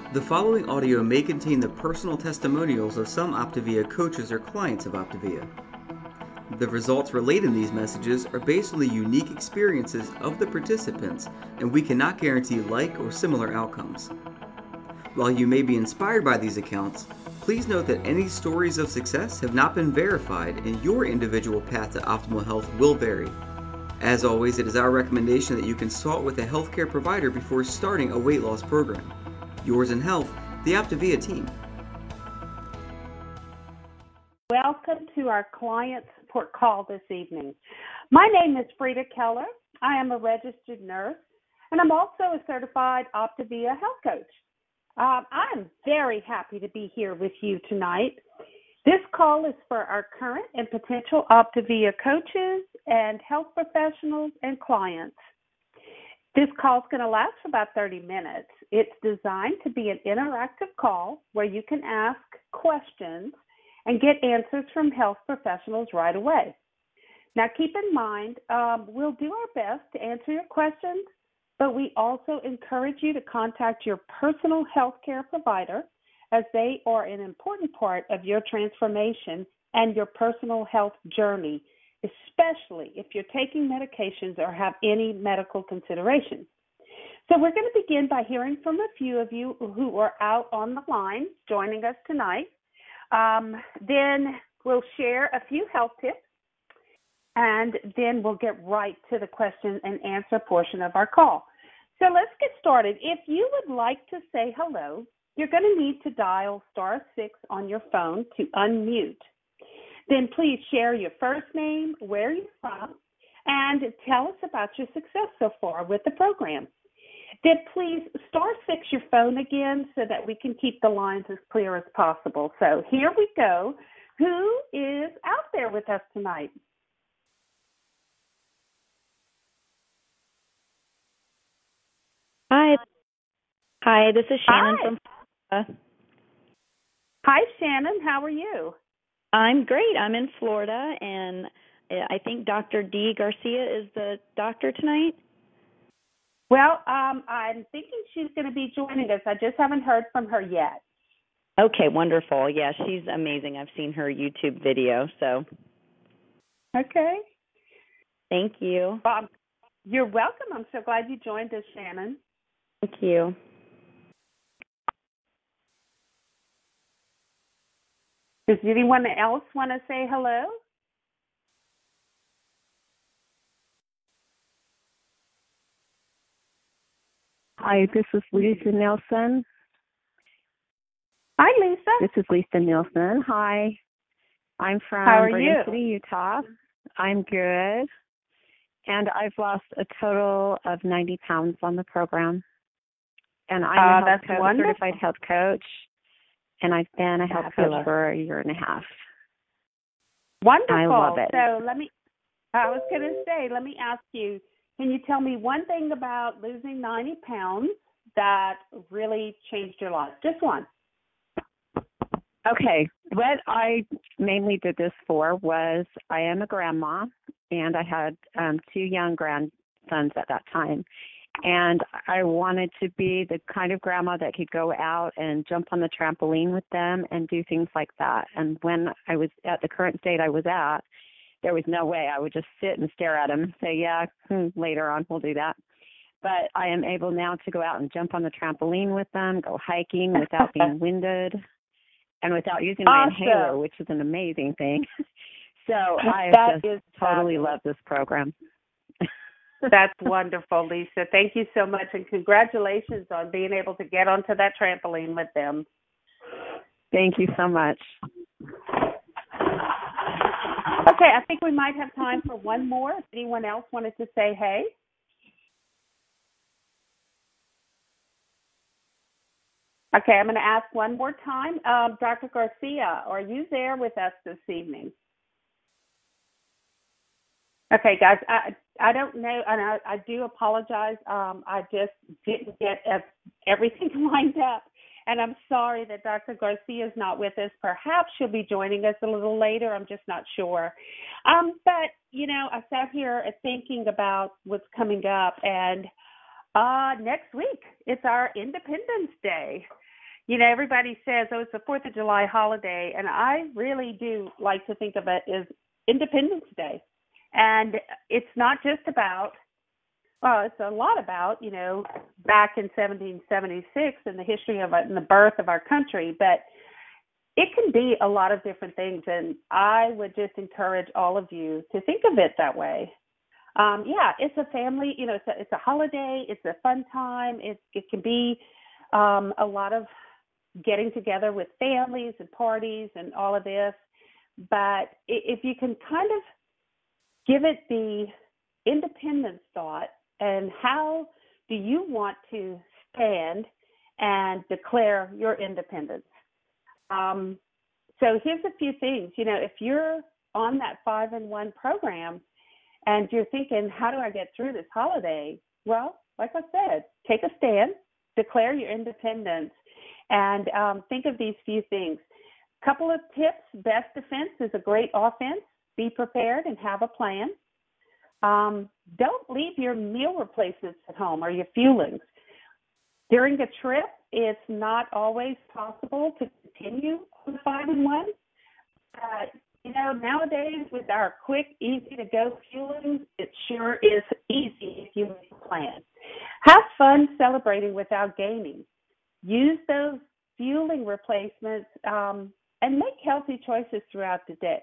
The following audio may contain the personal testimonials of some Optavia coaches or clients of Optavia. The results relayed in these messages are based on the unique experiences of the participants, and we cannot guarantee like or similar outcomes. While you may be inspired by these accounts, please note that any stories of success have not been verified and your individual path to optimal health will vary. As always, it is our recommendation that you consult with a healthcare provider before starting a weight loss program. Yours in health, the Optavia team. Welcome to our client support call this evening. My name is Frida Keller. I am a registered nurse, and I'm also a certified Optavia health coach. I'm very happy to be here with you tonight. This call is for our current and potential Optavia coaches and health professionals and clients. This call is going to last for about 30 minutes. It's designed to be an interactive call where you can ask questions and get answers from health professionals right away. Now, keep in mind, we'll do our best to answer your questions, but we also encourage you to contact your personal health care provider, as they are an important part of your transformation and your personal health journey, especially if you're taking medications or have any medical considerations. So we're going to begin by hearing from a few of you who are out on the line joining us tonight. Then we'll share a few health tips, and then we'll get right to the question and answer portion of our call. So let's get started. If you would like to say hello, you're going to need to dial *6 on your phone to unmute. Then please share your first name, where you're from, and tell us about your success so far with the program. Then please *6 your phone again so that we can keep the lines as clear as possible. So here we go. Who is out there with us tonight? Hi, this is Shannon from Florida. Hi, Shannon. How are you? I'm great. I'm in Florida, and I think Dr. Dee Garcia is the doctor tonight. Well, I'm thinking she's going to be joining us. I just haven't heard from her yet. Okay, wonderful. Yeah, she's amazing. I've seen her YouTube video, so. Okay. Thank you. Well, you're welcome. I'm so glad you joined us, Shannon. Thank you. Does anyone else want to say hello? Hi, this is Lisa Nielsen. Hi, Lisa. This is Lisa Nielsen. Hi. I'm from Bergen City, Utah. I'm good. And I've lost a total of 90 pounds on the program. And I'm a certified health coach, and I've been a health coach for a year and a half. Wonderful. I love it. So let me ask you, can you tell me one thing about losing 90 pounds that really changed your life? Just one. Okay. What I mainly did this for was I am a grandma, and I had 2 young grandsons at that time. And I wanted to be the kind of grandma that could go out and jump on the trampoline with them and do things like that. And when I was at the current state I was at, there was no way I would just sit and stare at them and say, yeah, later on we'll do that. But I am able now to go out and jump on the trampoline with them, go hiking without being winded, and without using my inhaler, which is an amazing thing. So I just totally love this program. That's wonderful, Lisa. Thank you so much, and congratulations on being able to get onto that trampoline with them. Thank you so much. Okay, I think we might have time for one more. If anyone else wanted to say hey. Okay, I'm going to ask one more time. Dr. Garcia, are you there with us this evening? Okay, guys, I don't know, and I do apologize. I just didn't get everything lined up, and I'm sorry that Dr. Garcia is not with us. Perhaps she'll be joining us a little later. I'm just not sure. But, you know, I sat here thinking about what's coming up, and next week it's our Independence Day. everybody says, oh, it's the 4th of July holiday, and I really do like to think of it as Independence Day. And it's not just about, well, it's a lot about, back in 1776 and the history of it and the birth of our country, but it can be a lot of different things, and I would just encourage all of you to think of it that way. It's a family, it's a holiday, it's a fun time. It can be a lot of getting together with families and parties and all of this. But if you can kind of give it the independence thought, and how do you want to stand and declare your independence? So here's a few things. If you're on that 5-in-1 program and you're thinking, how do I get through this holiday? Well, like I said, take a stand, declare your independence, and think of these few things. Couple of tips. Best defense is a great offense. Be prepared and have a plan. Don't leave your meal replacements at home or your fuelings. During a trip, it's not always possible to continue on the 5-in-1. Nowadays with our quick, easy-to-go fuelings, it sure is easy if you make a plan. Have fun celebrating without gaming. Use those fueling replacements and make healthy choices throughout the day.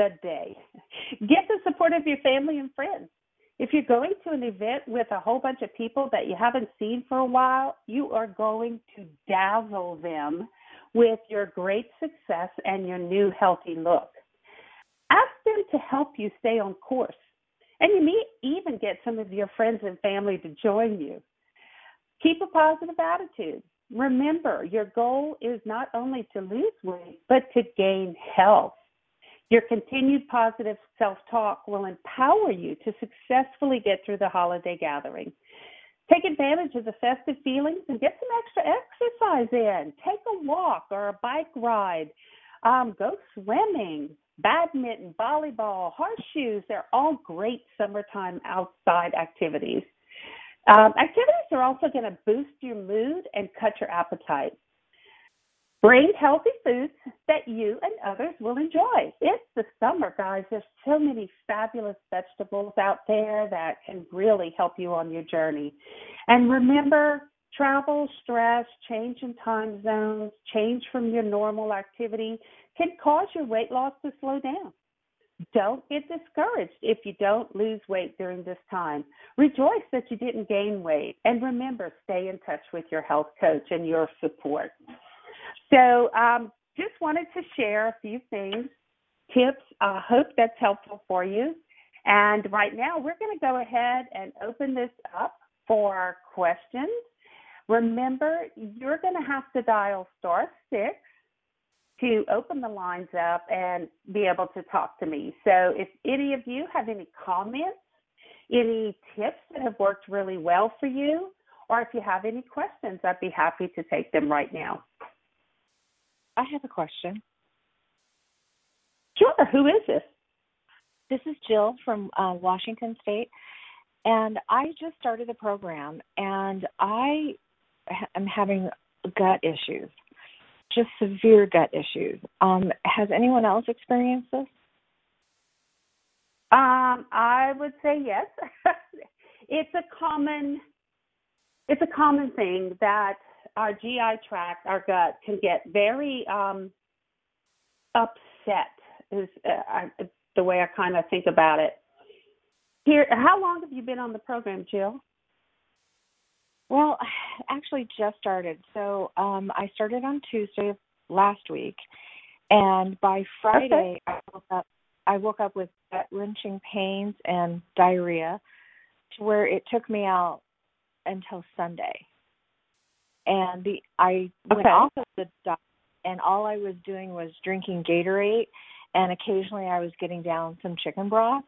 Get the support of your family and friends. If you're going to an event with a whole bunch of people that you haven't seen for a while, you are going to dazzle them with your great success and your new healthy look. Ask them to help you stay on course. And you may even get some of your friends and family to join you. Keep a positive attitude. Remember, your goal is not only to lose weight, but to gain health. Your continued positive self-talk will empower you to successfully get through the holiday gathering. Take advantage of the festive feelings and get some extra exercise in. Take a walk or a bike ride. Go swimming, badminton, volleyball, horseshoes. They're all great summertime outside activities. Activities are also going to boost your mood and cut your appetite. Bring healthy foods that you and others will enjoy. It's the summer, guys. There's so many fabulous vegetables out there that can really help you on your journey. And remember, travel, stress, change in time zones, change from your normal activity can cause your weight loss to slow down. Don't get discouraged if you don't lose weight during this time. Rejoice that you didn't gain weight. And remember, stay in touch with your health coach and your support. So just wanted to share a few things, tips. I hope that's helpful for you. And right now, we're going to go ahead and open this up for questions. Remember, you're going to have to dial *6 to open the lines up and be able to talk to me. So if any of you have any comments, any tips that have worked really well for you, or if you have any questions, I'd be happy to take them right now. I have a question. Sure. Who is this? This is Jill from Washington State, and I just started the program, and I am having gut issues, just severe gut issues. Has anyone else experienced this? I would say yes. It's a common thing that our GI tract, our gut, can get very upset, is the way I kind of think about it. Here, how long have you been on the program, Jill? Well, actually just started. So I started on Tuesday of last week, and by Friday I woke up with gut-wrenching pains and diarrhea to where it took me out until Sunday. And I went off of the diet, and all I was doing was drinking Gatorade, and occasionally I was getting down some chicken broth.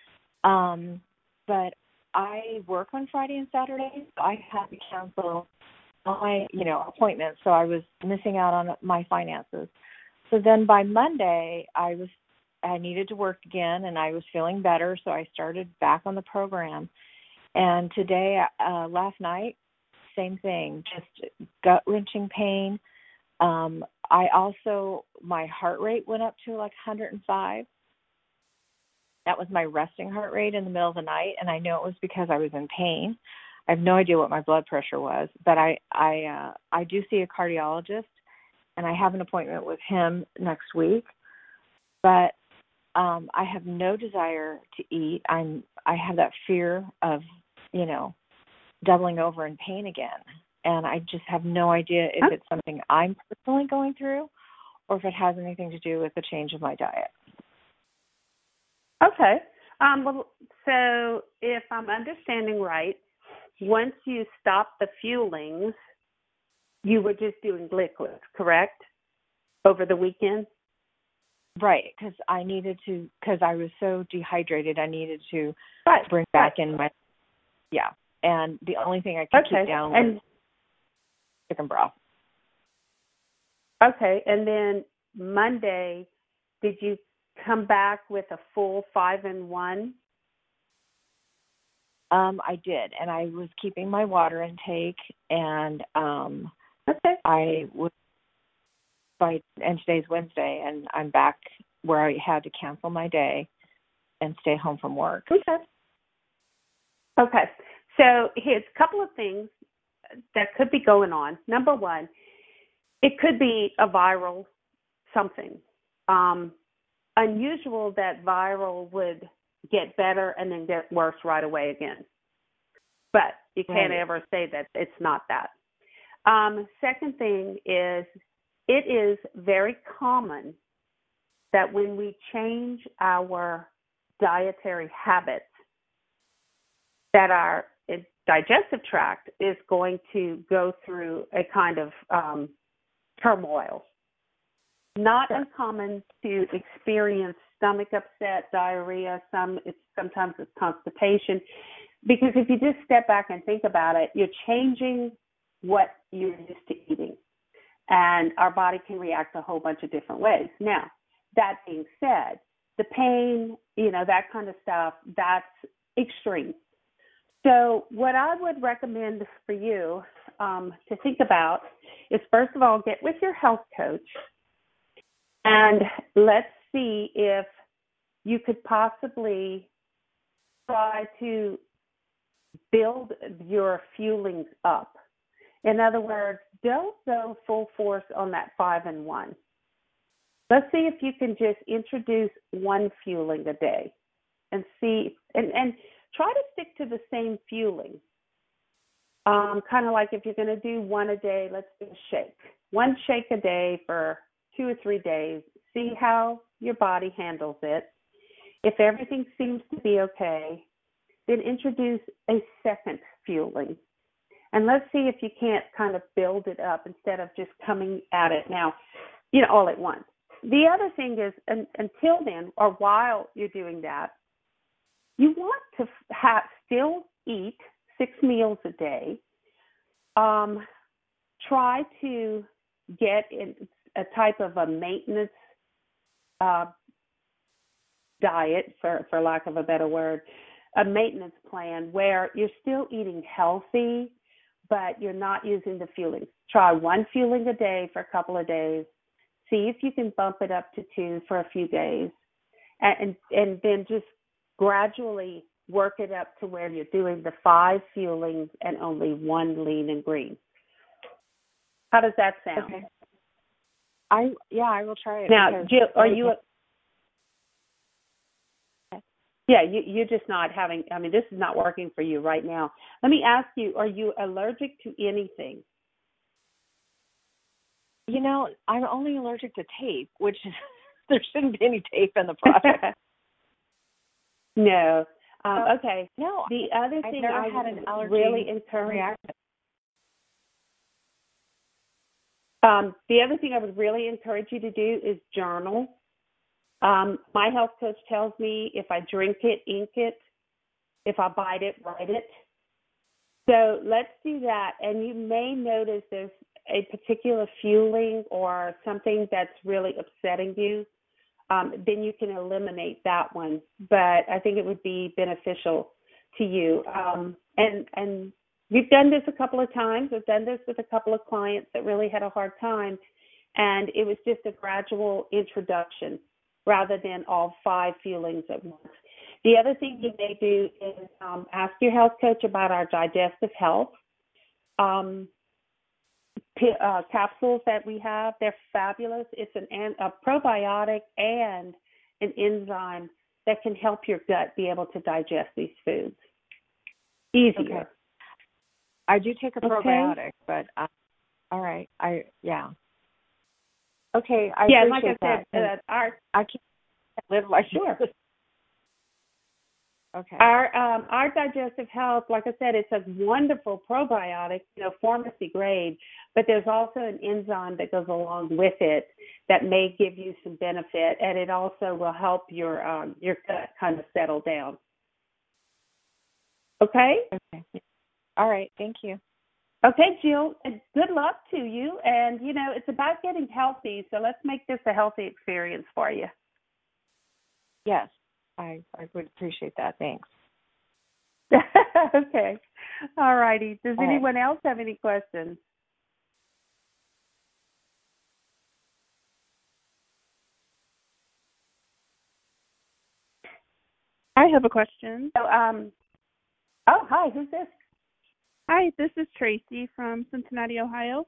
But I work on Friday and Saturday, so I had to cancel all my, appointments, so I was missing out on my finances. So then by Monday, I needed to work again, and I was feeling better, so I started back on the program. And today, last night, same thing, just gut-wrenching pain, My heart rate went up to like 105. That was my resting heart rate in the middle of the night, and I know it was because I was in pain. I have no idea what my blood pressure was, but I do see a cardiologist, and I have an appointment with him next week. But I have no desire to eat. I have that fear of, doubling over in pain again, and I just have no idea if it's something I'm personally going through, or if it has anything to do with the change of my diet. Okay. Well, so if I'm understanding right, once you stopped the fuelings, you were just doing liquids, correct? Over the weekend? Right, because I was so dehydrated, I needed to bring back in my, and the only thing I could keep down was chicken broth. Okay, and then Monday, did you come back with a full 5-in-1? I did, and I was keeping my water intake, and I was and today's Wednesday, and I'm back where I had to cancel my day and stay home from work. Okay. So here's a couple of things that could be going on. Number one, it could be a viral something. Unusual that viral would get better and then get worse right away again. But you can't ever say that it's not that. Second thing is, it is very common that when we change our dietary habits, that our digestive tract is going to go through a kind of turmoil. Not uncommon to experience stomach upset, diarrhea, sometimes it's constipation, because if you just step back and think about it, you're changing what you're used to eating, and our body can react a whole bunch of different ways. Now, that being said, the pain, that kind of stuff, that's extreme. So what I would recommend for you to think about is, first of all, get with your health coach, and let's see if you could possibly try to build your fuelings up. In other words, don't go full force on that 5-in-1. Let's see if you can just introduce one fueling a day and see, and try to stick to the same fueling. Kind of like if you're going to do one a day, let's do a shake. One shake a day for 2 or 3 days. See how your body handles it. If everything seems to be okay, then introduce a second fueling. And let's see if you can't kind of build it up instead of just coming at it now, all at once. The other thing is, until then, or while you're doing that, you want to still eat 6 meals a day. Try to get in a type of a maintenance diet, for lack of a better word, a maintenance plan where you're still eating healthy, but you're not using the fuelings. Try one fueling a day for a couple of days. See if you can bump it up to 2 for a few days, and then just gradually work it up to where you're doing the 5 fuelings and only 1 lean and green. How does that sound? Okay. I will try it. Now, Jill, are you? You're just not having. I mean, this is not working for you right now. Let me ask you: are you allergic to anything? I'm only allergic to tape, which is, there shouldn't be any tape in the product. No. Okay. No. The other thing I had an allergy really reaction. The other thing I would really encourage you to do is journal. My health coach tells me if I drink it, ink it. If I bite it, write it. So let's do that. And you may notice there's a particular fueling or something that's really upsetting you. Then you can eliminate that one. But I think it would be beneficial to you. And we've done this a couple of times. We've done this with a couple of clients that really had a hard time. And it was just a gradual introduction rather than all 5 fuelings at once. The other thing you may do is ask your health coach about our digestive health capsules that we have. They're fabulous. It's a probiotic and an enzyme that can help your gut be able to digest these foods easier. Okay. I do take a probiotic, but all right. Okay, I yeah, like I appreciate said, I can't live like sure. this. Okay. Our digestive health, like I said, it's a wonderful probiotic, pharmacy grade, but there's also an enzyme that goes along with it that may give you some benefit, and it also will help your gut kind of settle down. Okay? Okay. All right. Thank you. Okay, Jill, and good luck to you. And, it's about getting healthy, so let's make this a healthy experience for you. Yes, I would appreciate that. Thanks. Okay. All righty. Does anyone else have any questions? I have a question. So, hi, who's this? Hi, this is Tracy from Cincinnati, Ohio.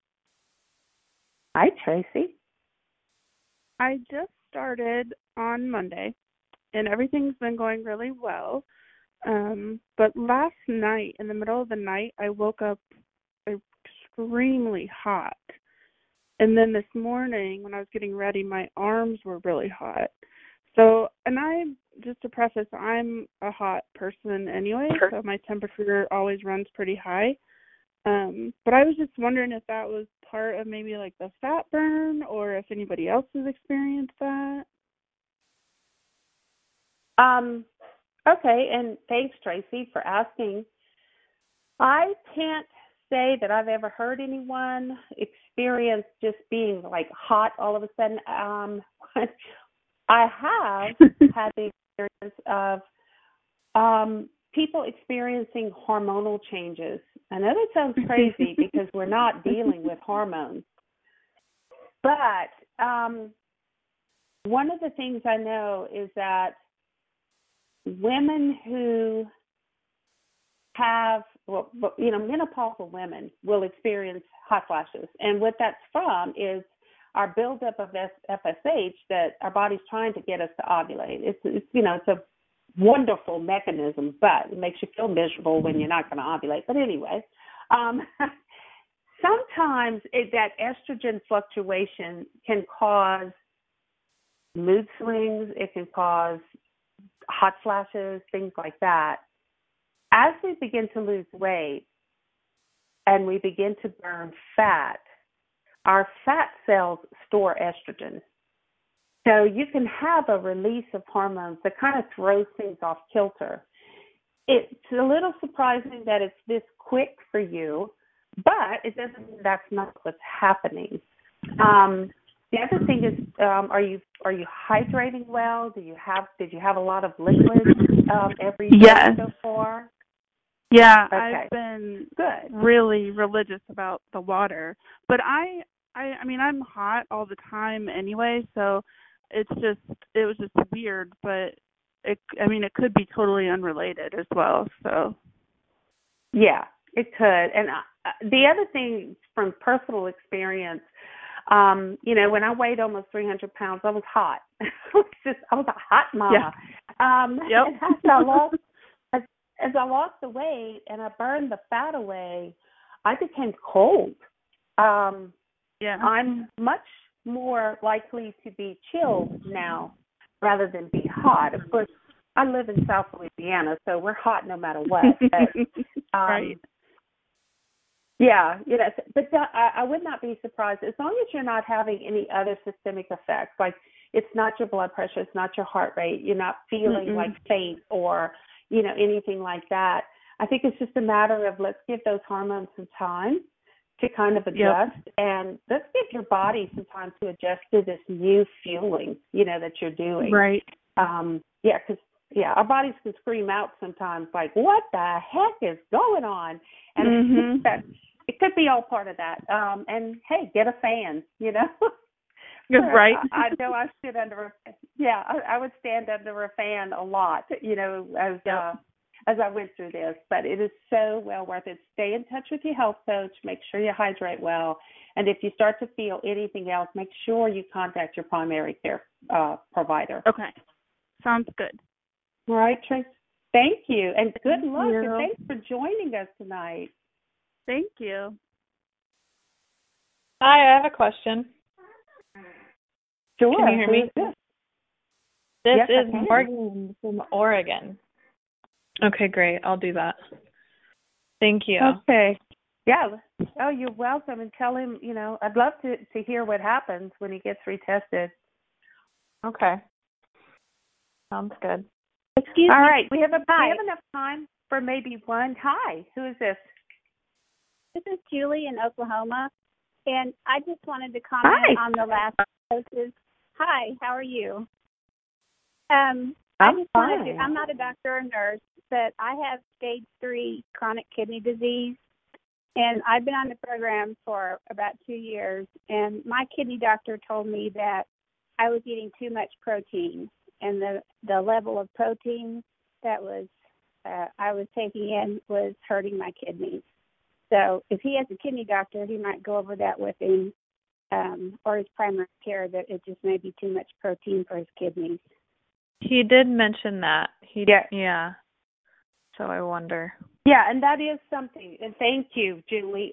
Hi, Tracy. I just started on Monday, and everything's been going really well. But last night, in the middle of the night, I woke up extremely hot. And then this morning, when I was getting ready, my arms were really hot. So, just to preface, I'm a hot person anyway, so my temperature always runs pretty high. But I was just wondering if that was part of maybe like the fat burn, or if anybody else has experienced that. Okay, and thanks, Tracy, for asking. I can't say that I've ever heard anyone experience just being like hot all of a sudden. I have had the experience of people experiencing hormonal changes. I know that sounds crazy because we're not dealing with hormones. But one of the things I know is that women who have, menopausal women will experience hot flashes. And what that's from is our buildup of FSH that our body's trying to get us to ovulate. It's a wonderful mechanism, but it makes you feel miserable when you're not going to ovulate. But anyway, sometimes that estrogen fluctuation can cause mood swings. It can cause hot flashes, things like that. As we begin to lose weight and we begin to burn fat, our fat cells store estrogen. So you can have a release of hormones that kind of throws things off kilter. It's a little surprising that it's this quick for you, but it doesn't mean that's not what's happening. The other thing is, are you hydrating well? Did you have a lot of liquids every day so far? Yeah, okay. I've been good. Really religious about the water, but I mean, I'm hot all the time anyway, so it was just weird, but it could be totally unrelated as well. So yeah, it could. And the other thing from personal experience, when I weighed almost 300 pounds, I was hot. I was a hot mama. Yeah. Yep. As I lost the weight and I burned the fat away, I became cold. I'm much more likely to be chilled now rather than be hot. Of course, I live in South Louisiana, so we're hot no matter what. But, right. Yeah, but I would not be surprised as long as you're not having any other systemic effects. Like it's not your blood pressure, it's not your heart rate, you're not feeling like faint or anything like that. I think it's just a matter of let's give those hormones some time to kind of adjust, and let's give your body some time to adjust to this new fueling, that you're doing. Right. Because our bodies can scream out sometimes like, what the heck is going on? And it it could be all part of that. And hey, get a fan, you know. Right. I know I stood under I would stand under a fan a lot, you know, as I went through this. But it is so well worth it. Stay in touch with your health coach. Make sure you hydrate well. And if you start to feel anything else, make sure you contact your primary care provider. Okay. Sounds good. All right, Trace. Thank you. And good luck. you. And thanks for joining us tonight. Thank you. Hi, I have a question. Sure. Can you hear me? Who is this? This Yes, is I can. Morgan from Oregon. Okay, great. I'll do that. Thank you. Okay. Yeah. Oh, you're welcome. And tell him, you know, I'd love to hear what happens when he gets retested. Okay. Sounds good. Excuse me. All right. We have enough time for maybe one. Hi. Who is this? This is Julie in Oklahoma, and I just wanted to comment on the last doses. Hi, how are you? I'm not a doctor or nurse, but I have stage 3 chronic kidney disease, and I've been on the program for about 2 years, and my kidney doctor told me that I was eating too much protein, and the level of protein that was I was taking in was hurting my kidneys. So if he has a kidney doctor, he might go over that with him, or his primary care, that it just may be too much protein for his kidneys. He did mention that. Yeah. So I wonder. Yeah, and that is something. And thank you, Julie.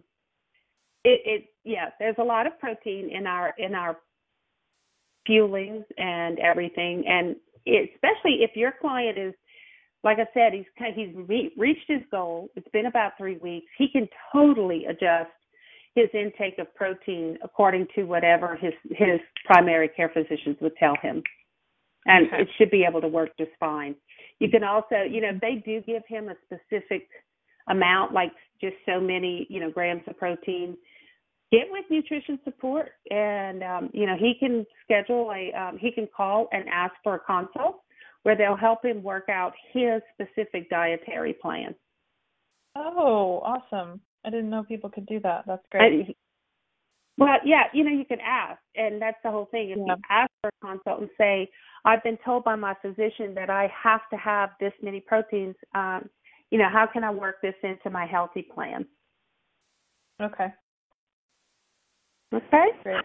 There's a lot of protein in our fuelings and everything, and especially if your client is, like I said, he's reached his goal. It's been about 3 weeks. He can totally adjust his intake of protein according to whatever his primary care physicians would tell him. And it should be able to work just fine. You can also, if they do give him a specific amount, like just so many, grams of protein, get with nutrition support, and he can schedule he can call and ask for a consult where they'll help him work out his specific dietary plan. Oh, awesome. I didn't know people could do that. That's great. Well, yeah, you can ask, and that's the whole thing. If you ask for a consult and say, I've been told by my physician that I have to have this many proteins, how can I work this into my healthy plan? Okay. Okay. Great.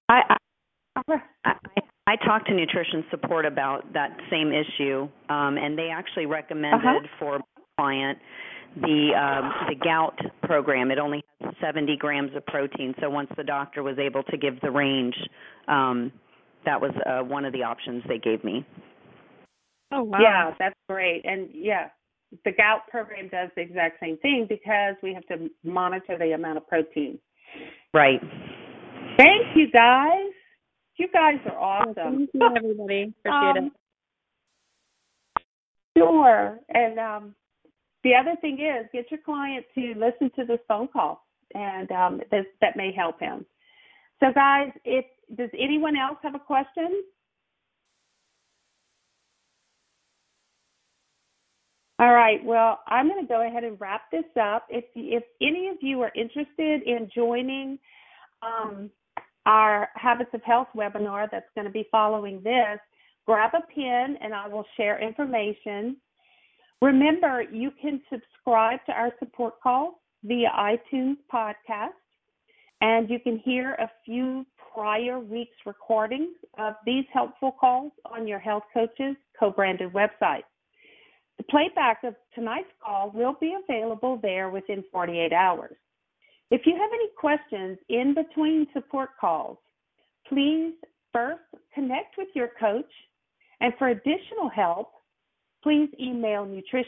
I talked to nutrition support about that same issue, and they actually recommended for my client the gout program. It only has 70 grams of protein, so once the doctor was able to give the range, that was one of the options they gave me. Oh, wow. Yeah, that's great. And, the gout program does the exact same thing because we have to monitor the amount of protein. Right. Thank you, guys. You guys are awesome. Thank you, everybody. Appreciate it. Sure. And the other thing is, get your client to listen to this phone call, and that may help him. So, guys, does anyone else have a question? All right. Well, I'm going to go ahead and wrap this up. If any of you are interested in joining our Habits of Health webinar that's going to be following this, grab a pen and I will share information. Remember, you can subscribe to our support calls via iTunes podcast, and you can hear a few prior weeks' recordings of these helpful calls on your Health Coach's co-branded website. The playback of tonight's call will be available there within 48 hours. If you have any questions in between support calls, please first connect with your coach, and for additional help, please email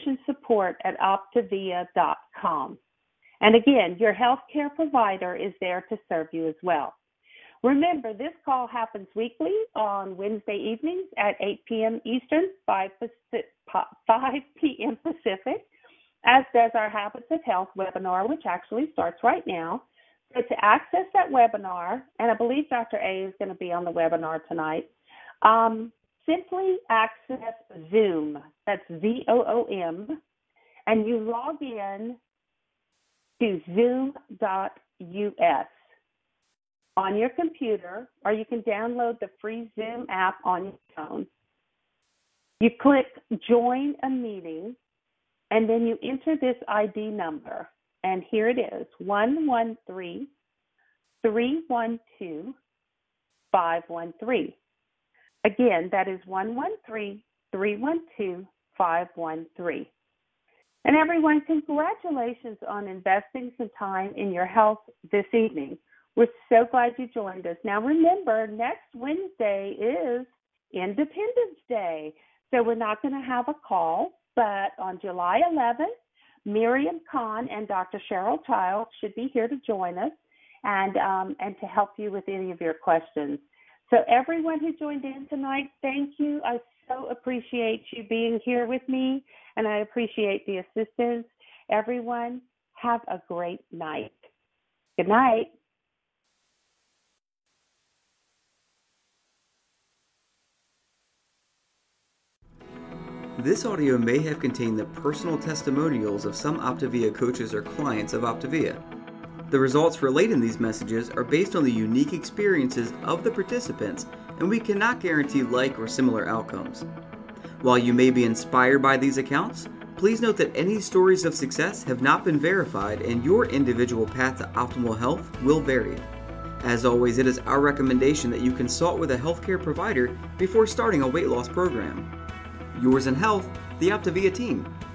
nutritionsupport@optavia.com. And again, your healthcare provider is there to serve you as well. Remember, this call happens weekly on Wednesday evenings at 8 p.m. Eastern, 5 p.m. Pacific, as does our Habits of Health webinar, which actually starts right now. So to access that webinar, and I believe Dr. A is going to be on the webinar tonight, simply access Zoom. That's Zoom, and you log in to zoom.us on your computer, or you can download the free Zoom app on your phone. You click Join a Meeting, and then you enter this ID number. And here it is, 113-312-513. Again, that is 113-312-513. And everyone, congratulations on investing some time in your health this evening. We're so glad you joined us. Now remember, next Wednesday is Independence Day, so we're not going to have a call, but on July 11th, Miriam Kahn and Dr. Cheryl Child should be here to join us and to help you with any of your questions. So everyone who joined in tonight, thank you. I so appreciate you being here with me, and I appreciate the assistance. Everyone, have a great night. Good night. This audio may have contained the personal testimonials of some Optavia coaches or clients of Optavia. The results relayed in these messages are based on the unique experiences of the participants, and we cannot guarantee like or similar outcomes. While you may be inspired by these accounts, please note that any stories of success have not been verified, and your individual path to optimal health will vary. As always, it is our recommendation that you consult with a healthcare provider before starting a weight loss program. Yours in health, the Optavia team.